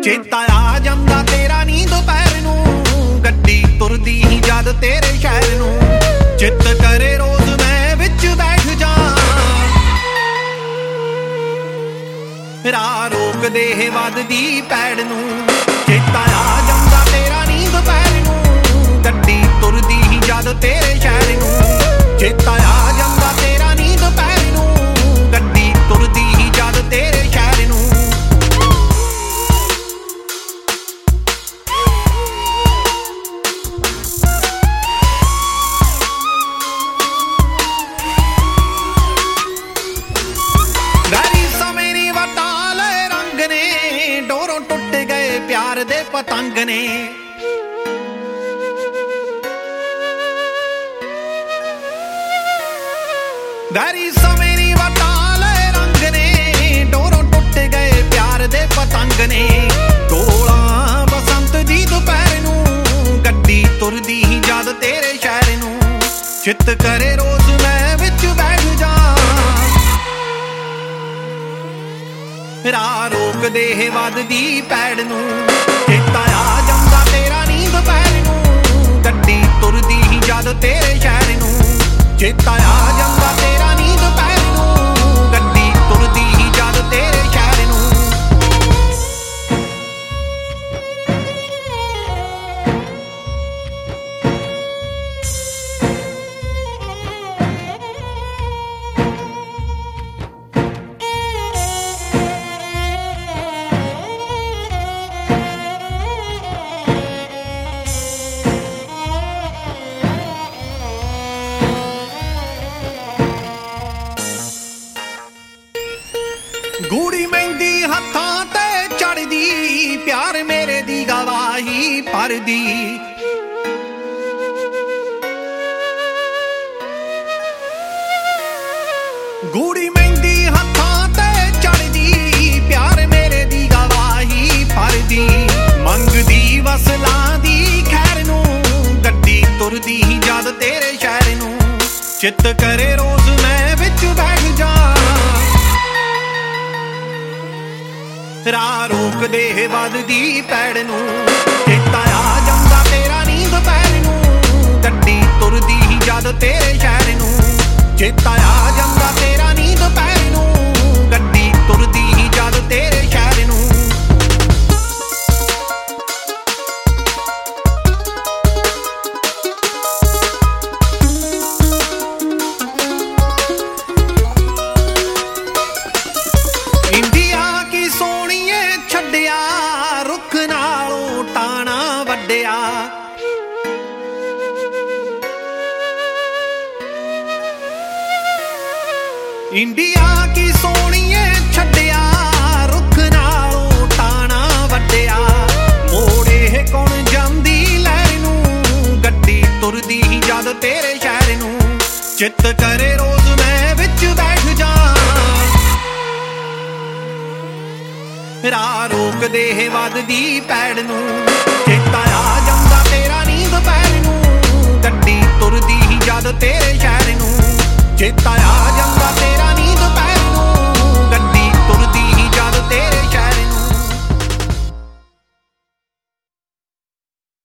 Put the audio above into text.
ਚੇਤਾ ਆ ਜਾਂਦਾ ਤੇਰਾ ਨੀ ਦੁਪਹਿਰ ਨੂੰ, ਗੱਡੀ ਤੁਰਦੀ ਹੀ ਜਦ ਤੇਰੇ ਸ਼ਹਿਰ ਨੂੰ। ਚਿੱਤ ਕਰੇ ਰੋਜ਼ ਮੈਂ ਵਿੱਚ ਬੈਠ ਜਾ, ਰਾਹ ਰੋਕਦੇ ਵੱਧਦੀ ਪੈੜ ਨੂੰ। ਚੇਤਾ ਆ ਜਾਂਦਾ ਤੇਰਾ ਨੀ ਦੁਪਹਿਰ ਨੂੰ, ਗੱਡੀ ਤੁਰਦੀ ਹੀ ਜਦ ਤੇਰੇ ਸ਼ਹਿਰ ਨੂੰ। ਚੇਤਾ ਆ ਜਾਂਦਾ ਤੇਰਾ ਨੀ ਦੁਪਹਿਰ ਨੂੰ, ਗੱਡੀ ਤੁਰਦੀ ਹੀ ਜਦ ਤੇਰੇ ਸ਼ਹਿਰ ਨੂੰ। ਪਿਆਰ ਦੇ ਪਤੰਗ ਨੇ ਵੈਰੀ ਸਮੇਂ ਨੀ ਵਟਾਲੇ ਰੰਗ ਨੇ, ਡੋਰੋਂ ਟੁੱਟ ਗਏ ਪਿਆਰ ਦੇ ਪਤੰਗ ਨੇ। ਢੋਲਾਂ ਬਸੰਤ ਦੀ ਦੁਪਹਿਰ ਨੂੰ, ਗੱਡੀ ਤੁਰਦੀ ਹੀ ਜਦ ਤੇਰੇ ਸ਼ਹਿਰ ਨੂੰ। ਚਿੱਤ ਕਰੇ ਰੋਜ਼ ਮੈਂ ਵਿੱਚ ਬੈਠ ਜਾ, ਰਾਹ ਰੋਕਦੇ ਵੱਧਦੀ ਪੈੜ ਨੂੰ। ਚੇਤਾ ਆ ਜਾਂਦਾ ਤੇਰਾ ਨੀ ਦੁਪਹਿਰ ਨੂੰ, ਗੱਡੀ ਤੁਰਦੀ ਹੀ ਜਦ ਤੇਰੇ ਸ਼ਹਿਰ ਨੂੰ। ਚੇਤਾ ਆ ਜਾਂਦਾ ਤੇਰਾ ਨੀ ਦੁਪਹਿਰ ਨੂੰ, ਗੱਡੀ ਤੁਰਦੀ ਹੀ ਜਦ ਤੇਰੇ ਸ਼ਹਿਰ ਨੂੰ। ਗੂੜੀ ਮਹਿੰਦੀ ਹੱਥਾਂ ਤੇ ਚੜਦੀ, ਪਿਆਰ ਮੇਰੇ ਦੀ ਗਵਾਹੀ ਭਰਦੀ। ਗੂੜੀ ਮਹਿੰਦੀ ਹੱਥਾਂ ਤੇ ਚੜਦੀ, ਪਿਆਰ ਮੇਰੇ ਦੀ ਗਵਾਹੀ ਭਰਦੀ। ਮੰਗਦੀ ਵਸਲਾਂ ਦੀ ਖੈਰ ਨੂੰ, ਗੱਡੀ ਤੁਰਦੀ ਹੀ ਜਦ ਤੇਰੇ ਸ਼ਹਿਰ ਨੂੰ। ਚਿੱਤ ਕਰੇ ਰੋਜ਼ ਮੈਂ ਵਿੱਚ ਬੈਠ ਜਾ, ਰਾਹ ਰੋਕਦੇ ਵੱਧਦੀ ਪੈੜ ਨੂੰ। ਚੇਤਾ ਆ ਜਾਂਦਾ ਤੇਰਾ ਨੀ ਦੁਪਹਿਰ ਨੂੰ, ਗੱਡੀ ਤੁਰਦੀ ਹੀ ਜਦ ਤੇਰੇ ਸ਼ਹਿਰ ਨੂੰ। ਚੇਤਾ ਆ ਜਾਂਦਾ ਤੇਰਾ ਨੀ ਦੁਪਹਿਰ ਨੂੰ, ਗੱਡੀ ਤੁਰਦੀ ਹੀ ਜਦ ਤੇਰੇ ਸ਼ਹਿਰ ਨੂੰ। ਇੰਡੀਆ ਕੀ ਸੋਹਣੀਏ ਛੱਡਿਆ, ਰੁੱਖ ਨਾਲੋਂ ਟਾਣਾ ਵੱਡਿਆ। ਇੰਡੀਆ ਕੀ ਸੋਹਣੀਏ ਛੱਡਿਆ, ਰੁੱਖ ਨਾਲੋਂ ਟਾਣਾ ਵੱਡਿਆ। ਮੋੜੇ ਕੌਣ ਜਾਂਦੀ ਲੈਣ ਨੂੰ, ਗੱਡੀ ਤੁਰਦੀ ਹੀ ਜਦ ਤੇਰੇ ਸ਼ਹਿਰ ਨੂੰ। ਚਿੱਤ ਕਰੇ ਰੋਜ਼ ਮੈਂ ਵਿੱਚ ਬੈਠ ਜਾ, ਰਾਹ ਰੋਕਦੇ ਵੱਧਦੀ ਪੈੜ ਨੂੰ। ਚੇਤਾ ਆ ਜਾਂਦਾ ਤੇਰਾ ਨੀ ਦੁਪਹਿਰ ਨੂੰ, ਗੱਡੀ ਤੁਰਦੀ ਹੀ ਜਦ ਤੇਰੇ ਸ਼ਹਿਰ ਨੂੰ। ਚੇਤਾ